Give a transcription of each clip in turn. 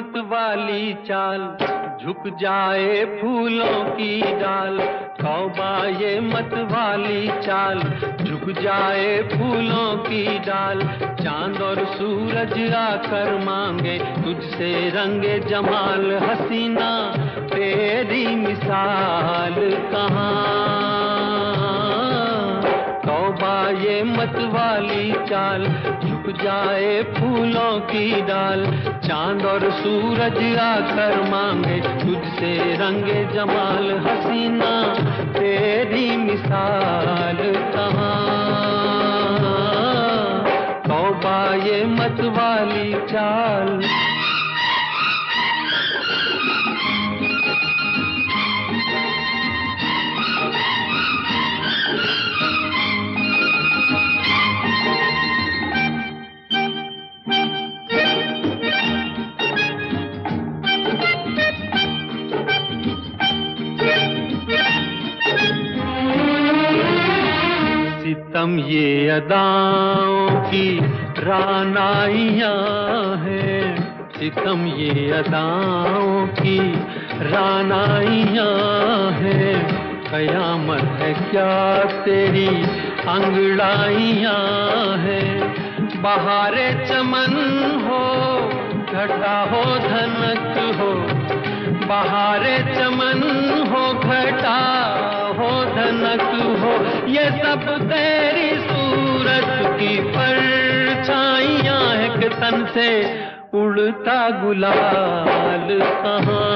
मत वाली चाल, झुक जाए फूलों की डाल। तौबा ये मत वाली चाल, झुक जाए फूलों की डाल। चांद और सूरज आकर मांगे तुझसे रंगे जमाल। हसीना तेरी मिसाल कहाँ। तौबा ये मत वाली चाल, झुक जाए फूलों की डाल। चांद और सूरज आकर मांगे तुझसे रंगे जमाल। हसीना तेरी मिसाल कहाँ। तौबा ये मत वाली चाल। सितम ये अदाओं की रानाइयाँ हैं, सितम ये अदाओं की रानाइयाँ हैं। कयामत है क्या तेरी अंगड़ाइयाँ हैं। बहारे चमन हो, घटा हो धनक हो। बहारे चमन हो, घटा हो धनक हो। ये सब तेरी सूरत की परछाइयाँ है कि तन से उड़ता गुलाल कहाँ।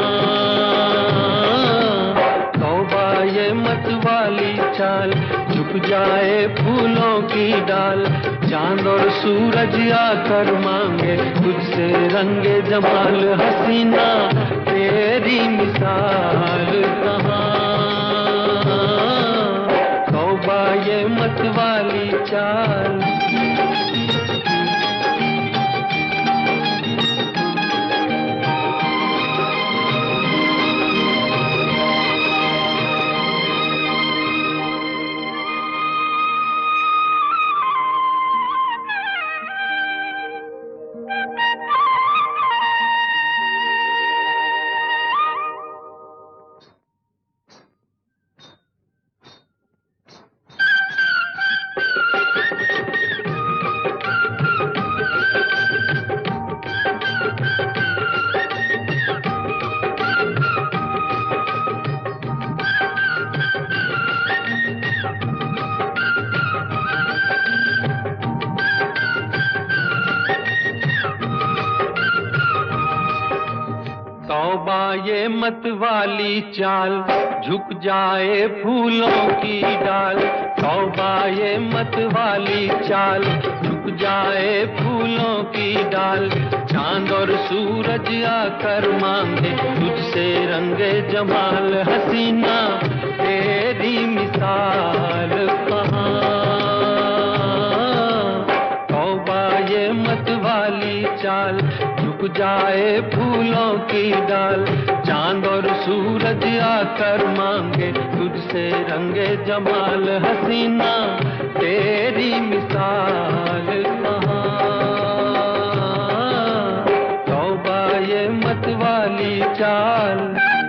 तौबा ये मत वाली चाल, झुक जाए फूलों की डाल। चांद और सूरज आकर मांगे तुझसे रंगे जमाल। हसीना तेरी मिसाल कहाँ। तौबा ये मत वाली चाल। तौबा ये मत वाली चाल, झुक जाए फूलों की डाल। तौबा ये मत वाली चाल, झुक जाए फूलों की डाल। चांद और सूरज आकर मांगे तुझसे रंगे जमाल। हसीना तेरी मिसाल कहाँ। तौबा ये मत वाली चाल, झुक जाए फूलों की डाल। चांद और सूरज आकर मांगे तुझसे रंगे जमाल। हसीना तेरी मिसाल कहाँ। तौबा ये मत वाली चाल।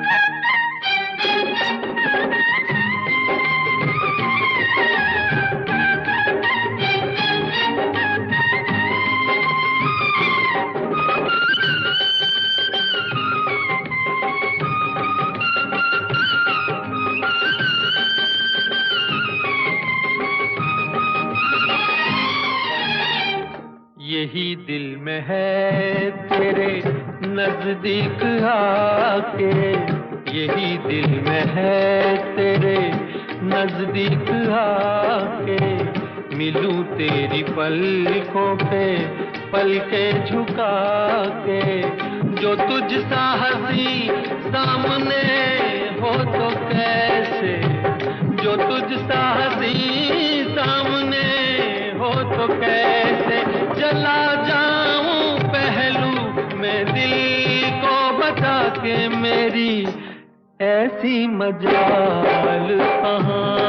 यही दिल में है तेरे नजदीक आके। यही दिल में है तेरे नजदीक आके। मिलूं तेरी पलकों पे पलकें झुका के। जो तुझ सा हंसी सामने हो तो कैसे। जो तुझ सा हंसी सामने हो तो कैसे। चला जाऊं पहलू में दिल को बता के। मेरी ऐसी मजाल कहाँ।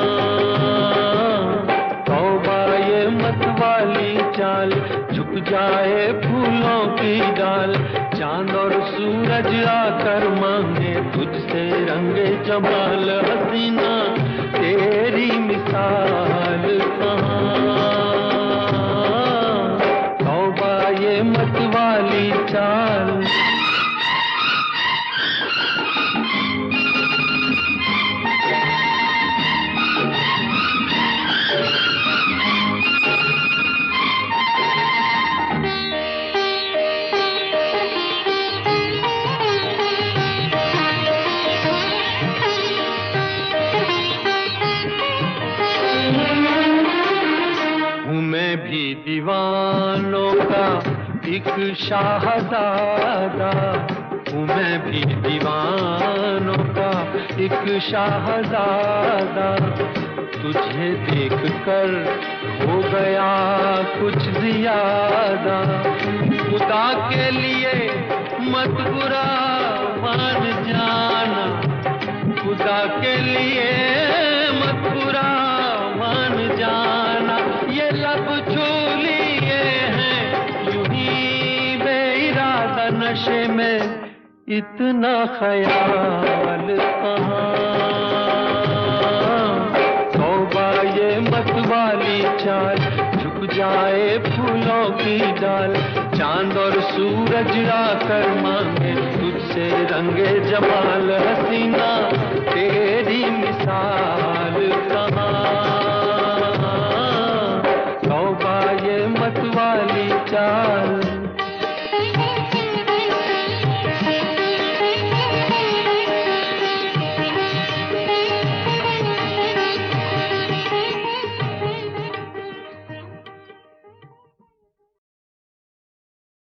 तौबा ये मत वाली चाल, झुक जाए फूलों की डाल। चांद और सूरज आकर मांगे तुझसे रंगे जमाल हसीना, तेरी मिसाल कहाँ। तौबा ये मत वाली चाल, मैं भी दीवानों का एक शाहज़ादा हूँ, मैं भी दीवानों का एक शाहज़ादा। तुझे देखकर हो गया कुछ ज़्यादा, खुदा के लिए मत बुरा मान जाना, खुदा के लिए मत बुरा मान जाना। ये लब छू लिए हैं यूं ही बेइरादा, नशे में इतना ख्याल कहाँ। तौबा ये मत वाली चाल, झुक जाए फूलों की डाल, चांद और सूरज आकर मांगे तुझसे रंगे जमाल हसीना, तेरी मिसाल